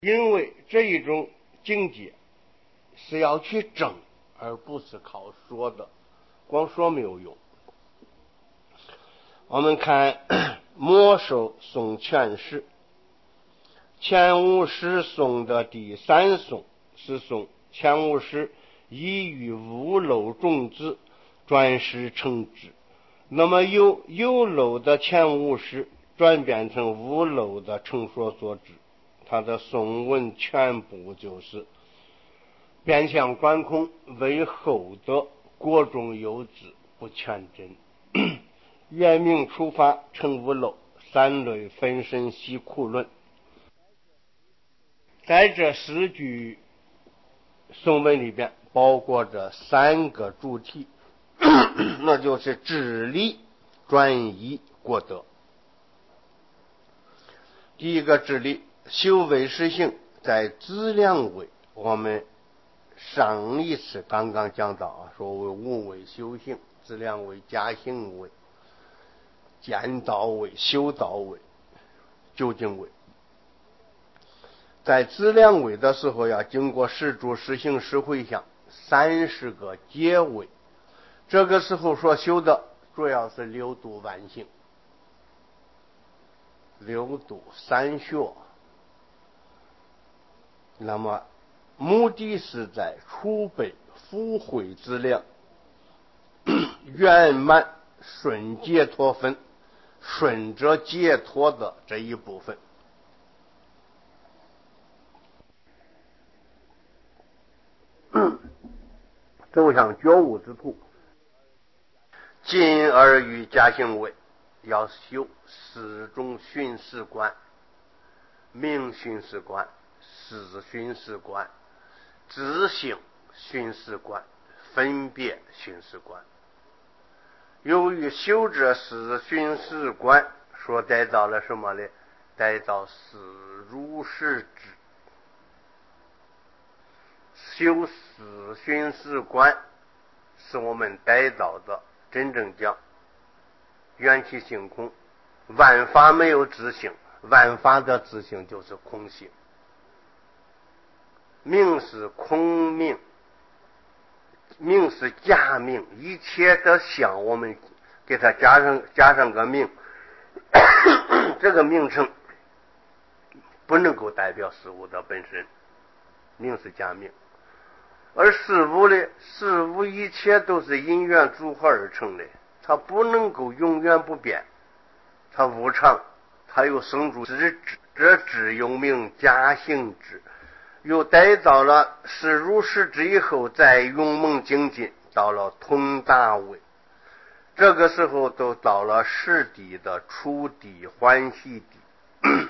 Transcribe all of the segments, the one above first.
因为这一种境界是要去证，而不是靠说的，光说没有用。我们看末首宋全诗，前五诗宋的第三宋是宋，前五诗以于屋漏种子，转世成之。那么有漏的前五诗转变成无漏的成说所知，他的宋文全部就是变相观空，为后得国中有之，不全真。原名出发成无漏，三类分身系苦论。在这4句宋文里边包括着3个主题，那就是治理、转移、国德。第一个治理，修为实行，在资粮位，我们上一次刚刚讲到说为无为修行，资粮位、家行位、见道位、修道位、究竟位。在资粮位的时候，要经过10住、10行、10回向30个阶位。这个时候所修的主要是6度万行、6度3学。那么目的是在储备福慧资粮，圆满顺解脱分，顺着解脱的这一部分。走向觉悟之途，进而于家行位，要修4种寻思观：明寻思观、思寻思观、知性寻思观、分别寻思观。由于修这4寻思观，说带到了什么呢？带到4如是知。修4寻思观是我们带到的真正讲缘起性空，万法没有自性，万法的自性就是空性。名是空名，名是假名，一切的相我们给它加上个名，这个名称不能够代表事物的本身，名是假名。而事物呢，事物一切都是因缘组合而成的，它不能够永远不变，它无常，它有生住之智，这智有名假行智。又待到了是如是之以后，再勇猛精进，到了通达位。这个时候都到了实地的初地、欢喜地。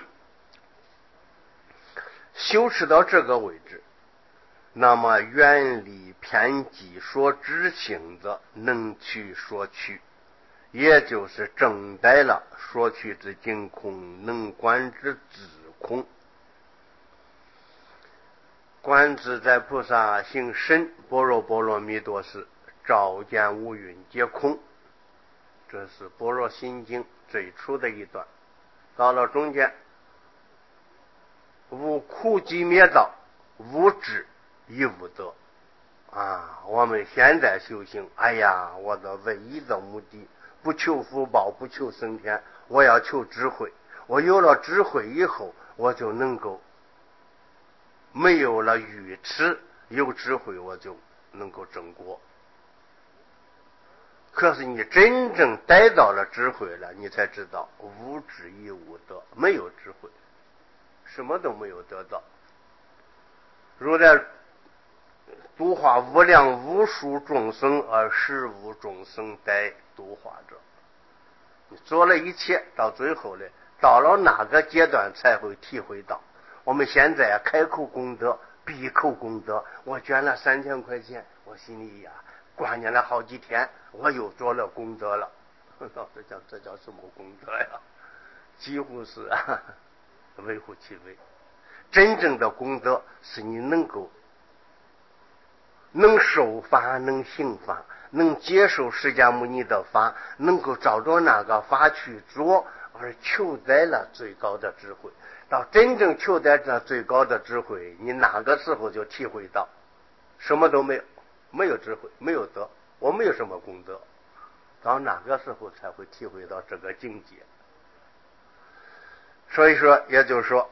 修持到这个位置，那么远离偏激所知性的能取所取，也就是正待了所取之净空，能观之自空。观自在菩萨行深般若波罗蜜多时，照见五蕴皆空。这是般若心经最初的一段。到了中间，无苦集灭道，无智亦无得。我们现在修行，我的唯一的目的不求福报，不求升天，我要求智慧。我有了智慧以后，我就能够没有了愚痴，有智慧我就能够正果。可是你真正逮到了智慧了，你才知道无智亦无得，没有智慧什么都没有得到。如来度化无量无数众生，而实无众生待度化者。你做了一切，到最后呢，到了哪个阶段才会体会到？我们现在开口功德，闭口功德，我捐了3000块钱，我心里挂念了好几天，我又做了功德了。老实讲，这叫什么功德呀？几乎是微乎其微。真正的功德是你能受法，能行法，能接受释迦牟尼的法，能够照着那个法去做，而求得了最高的智慧。 到真正求得这最高的智慧，你哪个时候就体会到什么都没有，没有智慧，没有德，我没有什么功德，到哪个时候才会体会到这个境界？所以说，也就是说，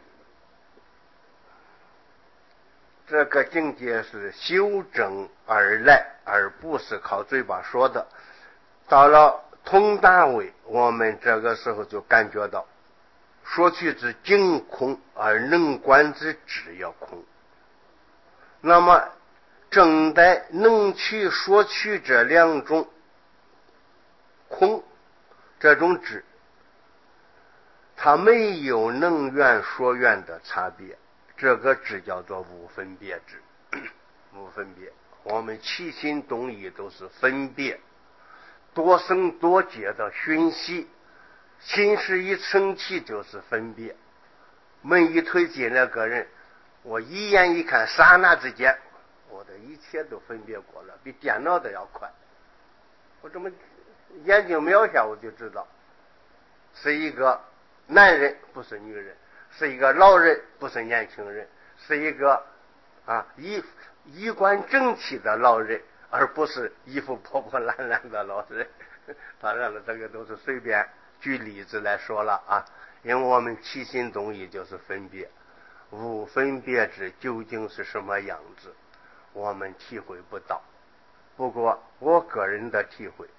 这个境界是修整而来，而不是靠嘴巴说的。到了通大位，我们这个时候就感觉到说去之境空，而能观之智要空。那么正在能去说去这两种空，这种智，它没有能缘说缘的差别，这个智叫做无分别智。无分别，我们起心动意都是分别，多生多劫的熏习，心事一升起就是分别。门一推进来个人，我一眼一看，刹那之间我的一切都分别过了，比电脑的要快。我这么眼睛瞄下，我就知道是一个男人，不是女人，是一个老人，不是年轻人，是一个衣冠整齐的老人，而不是衣服破破烂烂的老人。当然了，这个都是随便举例子来说了啊，因为我们起心动意就是分别，无分别之究竟是什么样子，我们体会不到。不过我个人的体会，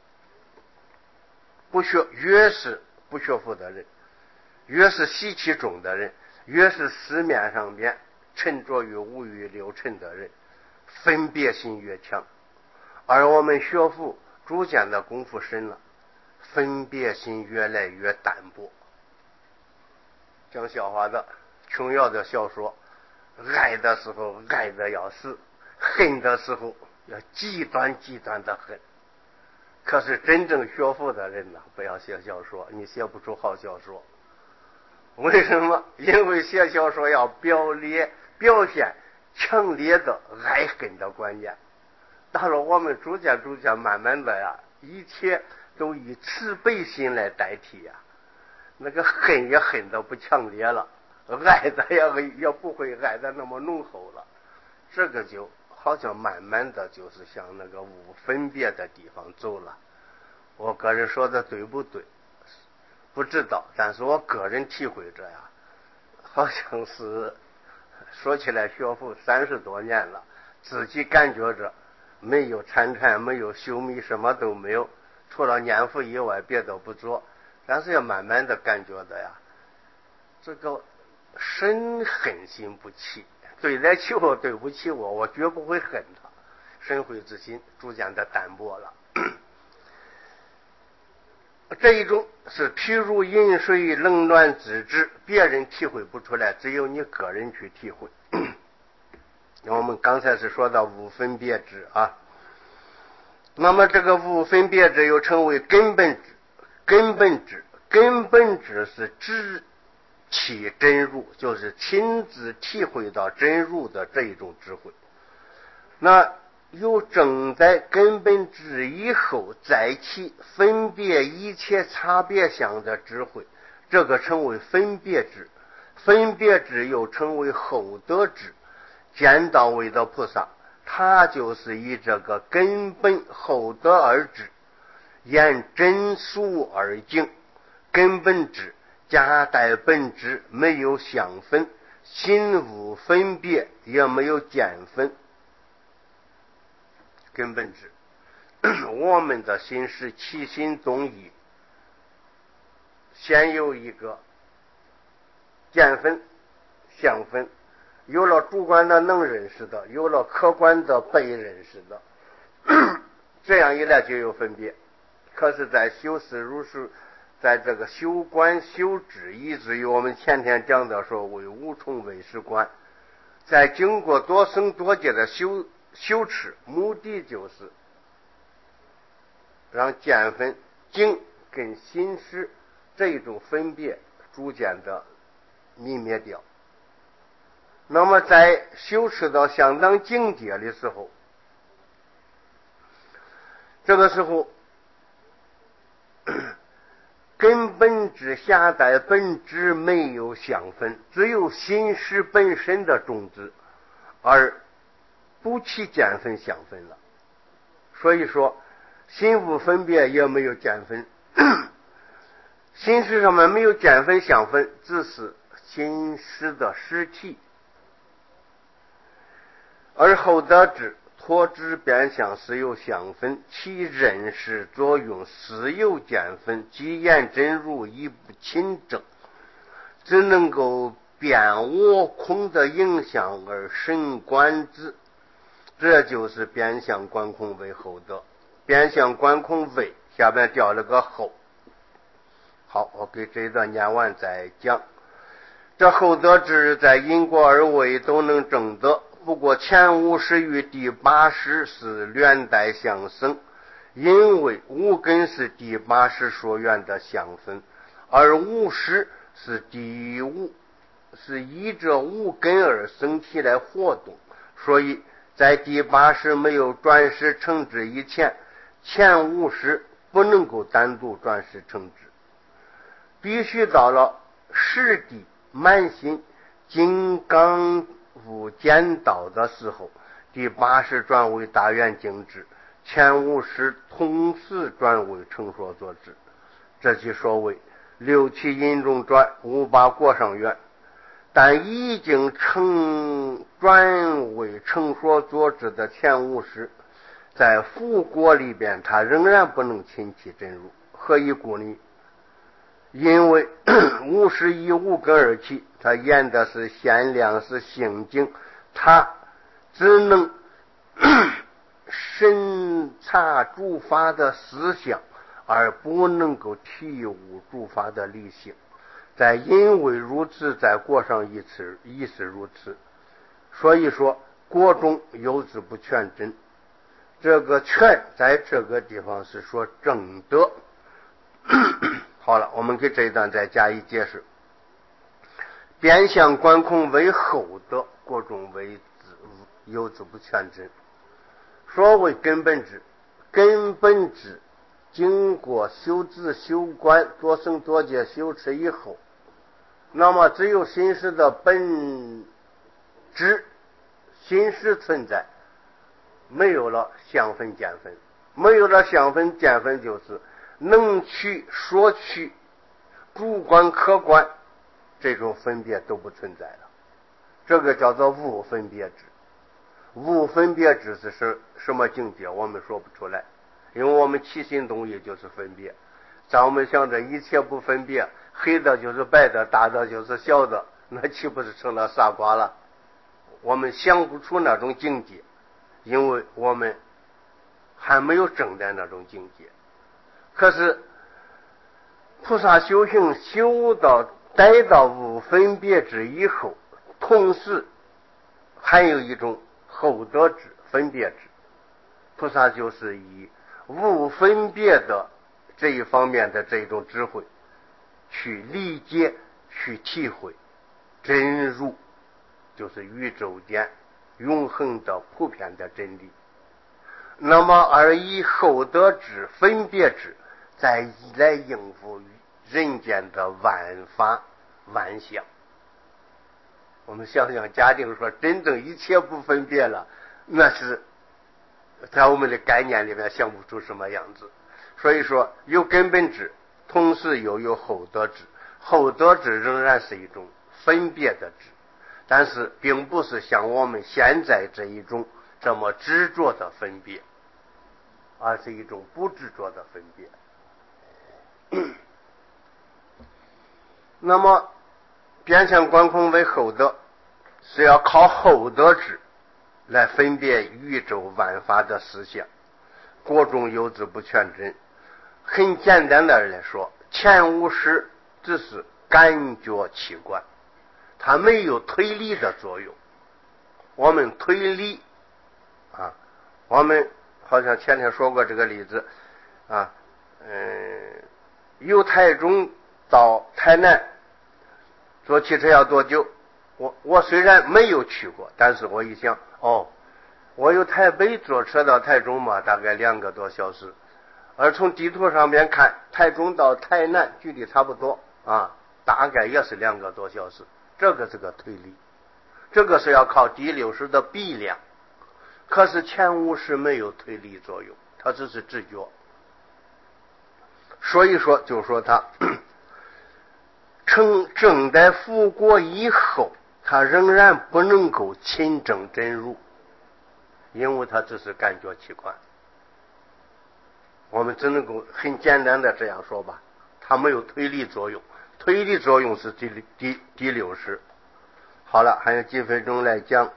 越是不学佛的人，越是习气重的人，越是市面上面沉着于五欲六尘的人，分别心越强。而我们学佛逐渐的功夫深了，分别心越来越淡薄。讲笑话的，琼瑶的小说，爱的时候爱的要死，恨的时候要极端极端的恨。可是真正学佛的人呢，不要写小说，你写不出好小说。为什么？因为写小说要表现强烈的爱恨的观念。到了我们逐渐慢慢的呀，一切都以慈悲心来代替呀，那个恨也恨得不强烈了，爱的也不会爱的那么浓厚了。这个就好像慢慢的就是向那个无分别的地方走了。我个人说的对不对不知道，但是我个人体会着呀，好像是说起来学佛30多年了，自己感觉着没有参禅，没有修密，什么都没有，除了念佛以外别的不做，但是要慢慢的感觉的呀，这个深恨心不起，对待起我对不起我绝不会恨他，深悔之心逐渐的淡薄了。这一种是譬如饮水冷暖自知，别人体会不出来，只有你个人去体会。我们刚才是说到无分别知啊，那么这个无分别知又称为根本知。根本知是知其真如，就是亲自体会到真如的这一种智慧。那有正在根本知以后再起分别一切差别相的智慧，这个称为分别知。分别知又称为后得知。见到位的菩萨，他就是以这个根本后得而知，言真俗而境。根本知夹带本知，没有相分，心无分别，也没有见分。根本知，我们的心是起心动意，先有一个见分相分，有了主观的能认识的，有了客观的被认识的，这样一来就有分别。可是在修思如是，在这个修观修知，以至于我们前天讲的说为五重唯识观，在经过多生多劫的修持，目的就是让见分境跟心识这一种分别逐渐的泯灭掉。那么在修持到相当境界的时候，这个时候根本质下在本质没有相分，只有心识本身的种子，而不起见分相分了。所以说心无分别也没有见分，心识上面没有见分相分，只是心识的实体。而后得知脱知变相实有相分，其认识作用实有见分，即言真如亦不亲证，只能够变我空的影响而神观之。这就是变相观空为后得。变相观空为下边掉了个后。好，我给这一段念完再讲。这后得知在因果二位都能证得，不过前五识与第八识是连带相生，因为五根是第八识所缘的相分，而五识是第五，是依着五根而生起来活动，所以在第八识没有转识成之以前，前五识不能够单独转识成之，必须到了实地满心金刚无间道的时候，第八识转为大圆净智，前五识同时转为成说作智。这即所谓六七因中转，五八果上缘。但已经转为成说作智的前五识，在复果里边他仍然不能亲其真如。何以故呢？因为五识以五根而起，他言的是限量，是性境，他只能审查诸法的思想，而不能够体悟诸法的理性。在因为如此，在果上亦是如此。所以说果中有之不全真，这个全在这个地方是说正德。好了，我们给这一段再加以解释。变相观空为后得，果中为有之不全真。所谓根本智，根本智经过修智修观多生多劫修持以后，那么只有心识的本质，心识存在，没有了相分见分，没有了相分见分，就是能取说取主观客观这种分别都不存在了。这个叫做无分别智。无分别智是什么境界？我们说不出来，因为我们起心动意就是分别。在我们想着一切不分别，黑的就是白的，大的就是小的，那岂不是成了傻瓜了？我们想不出那种境界，因为我们还没有证得那种境界。可是菩萨修行修到逮到无分别智以后，同时还有一种后得智分别智。菩萨就是以无分别的这一方面的这种智慧去理解，去体会真如，就是宇宙间永恒的普遍的真理。那么而以后得智分别智再来应付人间的万法万象。我们想想，假定说真正一切不分别了，那是在我们的概念里面想不出什么样子。所以说有根本智，同时又有后得智。后得智仍然是一种分别的智，但是并不是像我们现在这一种这么执着的分别，而是一种不执着的分别。那么变相观空为后得，是要靠后得智来分别宇宙万法的思想，果中有之不全真。很简单的来说，前五识只是感觉器官，它没有推理的作用。我们推理我们好像前天说过这个例子由台中到台南坐汽车要多久？我虽然没有去过，但是我一想，我由台北坐车到台中嘛，大概2个多小时。 而从地图上面看，台中到台南距离差不多啊，大概也是2个多小时。这个是个推力，这个是要靠第六识的比量。可是前五识没有推力作用，它只是直觉。所以说，就说他正在复国以后，他仍然不能够亲证真如，因为他只是感觉器官。我们只能够很简单的这样说吧，它没有推力作用，推力作用是第六识。好了，还有几分钟来讲。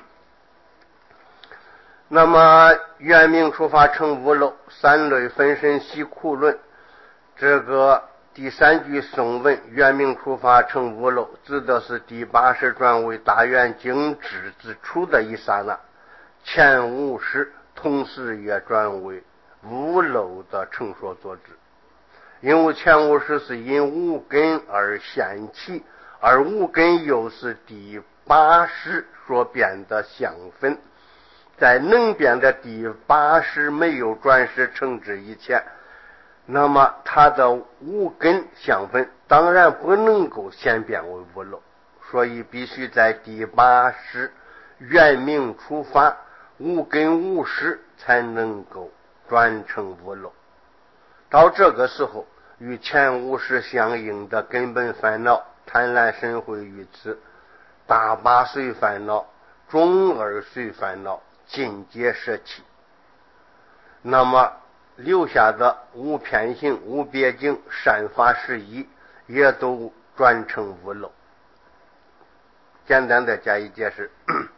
那么原命出发成五漏，三类分身习苦论。这个第3句颂文，原命出发成五漏，指的是第8识转为大圆精智之初的一刹那，前5识同时也转为五漏的成说作之。因为前5识是因五根而现起，而五根又是第8识所变的相分，在能变的第8识没有转世成之以前，那么它的五根相分当然不能够先变为五漏，所以必须在第8识原命出发，五根五识才能够转成五漏。到这个时候，与前5识相应的根本烦恼贪婪神会于此，大8随烦恼，中2随烦恼尽皆舍弃，那么留下的无偏行、无别境、善法11也都转成五漏。简单的加以解释。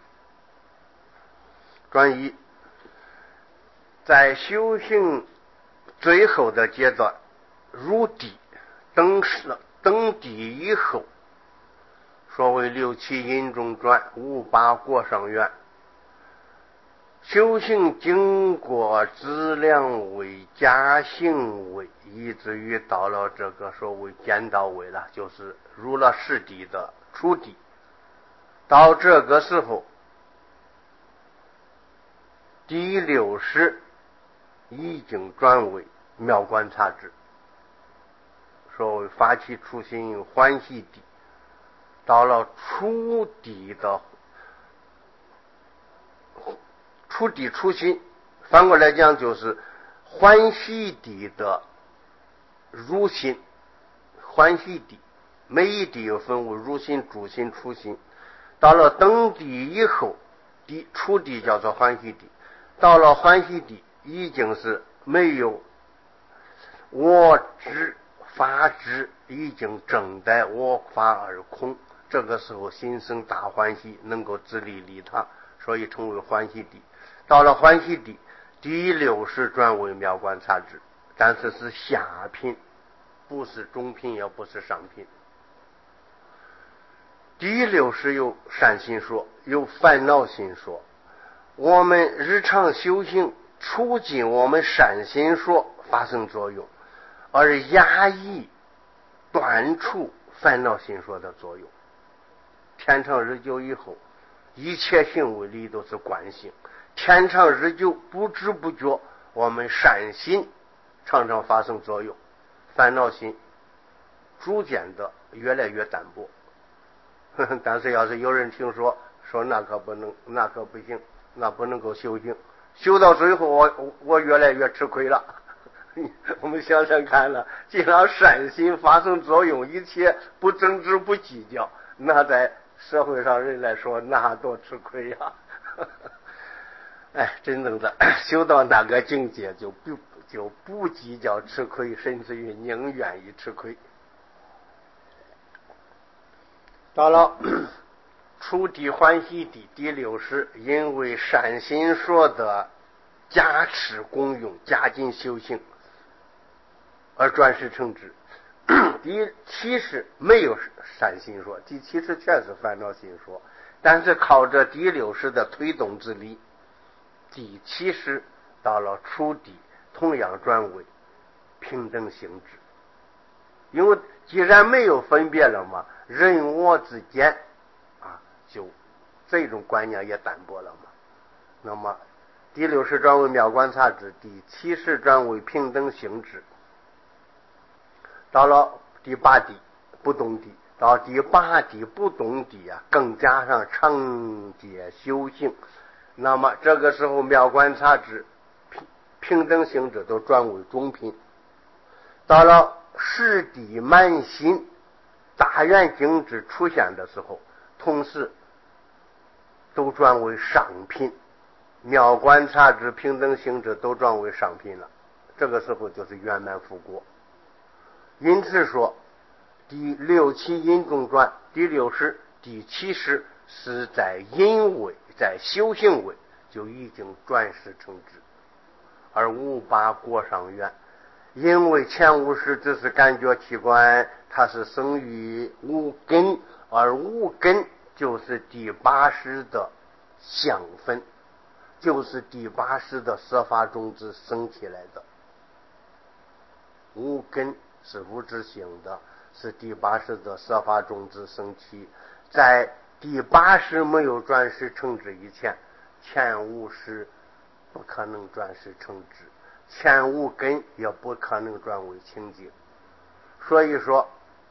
转移在修行最后的阶段，入地登地以后，所谓6、7因中转，5、8过上缘，修行经过质量位、加行位，以至于到了这个所谓见到位了，就是入了实地的初地。到这个时候，第6识已经转为妙观察智，所谓发起初心欢喜地。到了初地初心，反过来讲就是欢喜地的入心。欢喜地每一地又分为入心、主心、初心。到了登地以后，初地叫做欢喜地，到了欢喜地已经是没有我执法执，已经正在我法而空，这个时候心生大欢喜，能够自利利他，所以称为欢喜地。到了欢喜地，第6识转为妙观察智，但是是下品，不是中品，也不是上品。第6识有善心说，有烦恼心说。我们日常修行促进我们善心说发生作用，而压抑断除烦恼心说的作用。天长日久以后，一切行为里都是惯性，天长日久不知不觉，我们善心常常发生作用，烦恼心逐渐的越来越淡薄。但是要是有人听说那可不能，那可不行，那不能够修行，修到最后我越来越吃亏了。我们想想看了，既然善心发生作用，一切不争执不计较，那在社会上人来说那多吃亏呀。哎，真正的修到那个境界，就不计较吃亏，甚至于宁愿意吃亏。到了初地欢喜地第6识，因为善心说的加持功用，加紧修行而转世成智。第7识没有善心说，第7识全是烦恼心说，但是靠着第6识的推动之力，第7识到了初地同样转为平等性质。因为既然没有分别了嘛，人我之间就这种观念也淡薄了嘛。那么第60转为妙观察智，第70转为平等性智。到了第8地不动地，到第8地不动地啊，更加上成解修行。那么这个时候妙观察智、平等性智都转为中品。到了10地满心大圆镜智出现的时候，同时都转为上品。妙观察智、平等性智都转为上品了，这个时候就是圆满复果。因此说第6、7因中转，第60、第70是在因位，在修行位就已经转世成智，而5、8果上缘。因为前50只是感觉器官，它是生于5根，而5根就是第80的相分，就是第80的色法种子生起来的。5根是物质性的，是第80的色法种子生起。在第80没有转世成智以前，前50不可能转世成智，前5根也不可能转为清净。所以说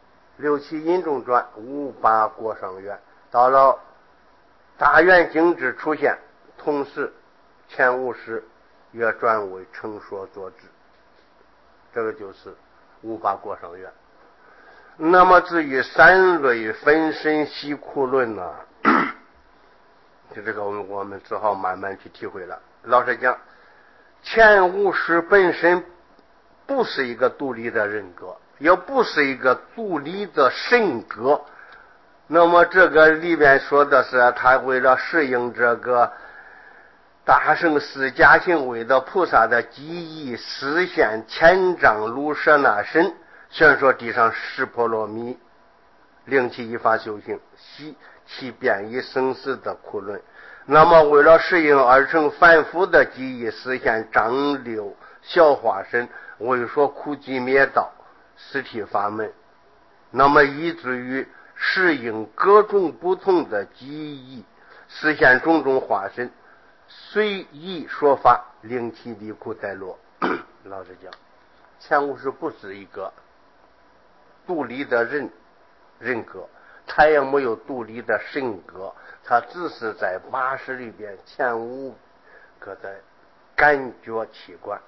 6、7因中转，5、8果上缘。到了大圆镜智出现，同时前50也转为成说作智，这个就是5、8果上缘。那么至于3类分身习苦论呢，就这个我们只好慢慢去体会了。老实讲，前50本身不是一个独立的人格，也不是一个独立的神格。那么这个里边说的是他为了适应这个大圣释迦行为的菩萨的记忆，实现千丈卢舍那身，宣说地上10波罗蜜，令其依法修行，悉其便以生死的苦论。那么为了适应而成凡夫的记忆，实现张六小化身，为说苦集灭道实体法门。那么以至于适应各种不同的记忆，实现种种化身，随意说法，令其离苦带乐。老实讲，前50不是一个独立的人格，他也没有独立的神格，他只是在80里边前5个的感觉器官。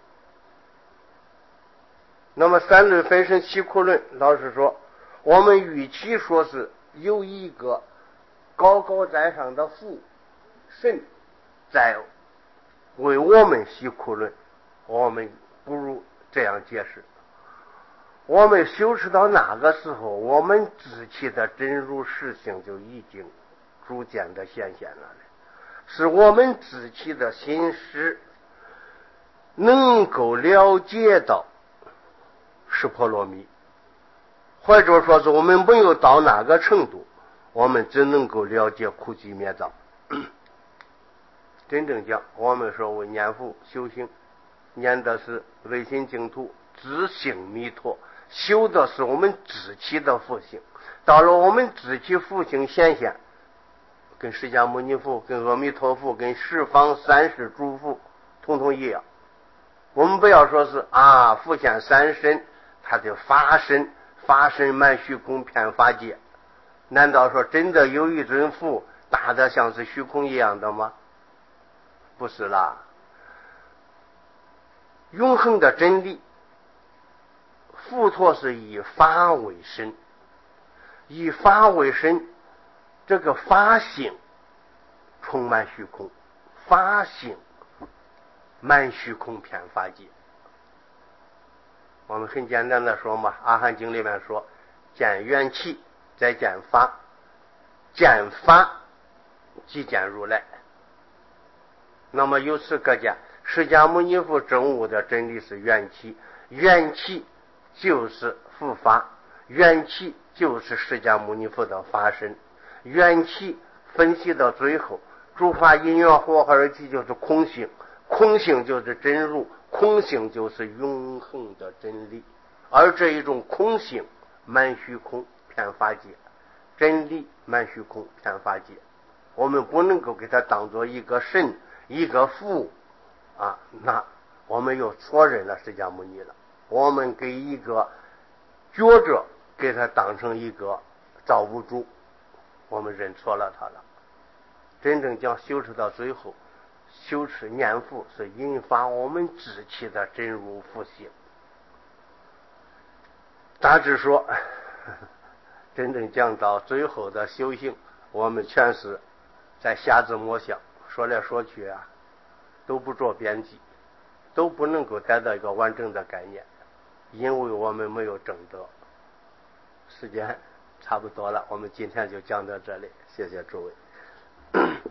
那么3类分身习苦论，老实说，我们与其说是有一个高高在上的父神在为我们习苦论，我们不如这样解释：我们修持到那个时候，我们自己的真如实性就已经逐渐的显现了，是我们自己的心识能够了解到10波罗蜜，或者说是我们没有到那个程度，我们只能够了解苦集灭道。真正讲，我们说为念佛修行，念的是唯心净土，自性弥陀，修的是我们自己的佛性。到了我们自己佛性显现，跟释迦牟尼佛、跟阿弥陀佛、跟十方三世诸佛统统一样。我们不要说是复现三身，他的法身满虚空遍法界。难道说真的有一尊佛大的像是虚空一样的吗？不是啦。永恒的真理，佛陀是以法为身，以法为身，这个法性充满虚空，法性满虚空遍法界。我们很简单的说嘛，阿含经里面说，见缘起再见法，见法即见如来。那么由此可见，释迦牟尼佛证悟的真理是缘起，缘起就是佛法，缘起就是释迦牟尼佛的法身。缘起分析到最后，诸法因缘和合而起就是空性，空性就是真如，空性就是永恒的真理。而这一种空性满虚空遍法界，真理满虚空遍法界，我们不能够给它当做一个神， 一个父啊，那我们又错认了释迦牟尼了。我们给一个觉者给他当成一个造物主，我们认错了他了。真正讲修持到最后，修持念佛是引发我们志气的真如复性。大致说，真正讲到最后的修行，我们全是在瞎子摸象，说来说去啊，都不做编辑，都不能够得到一个完整的概念，因为我们没有正德。时间差不多了，我们今天就讲到这里，谢谢诸位。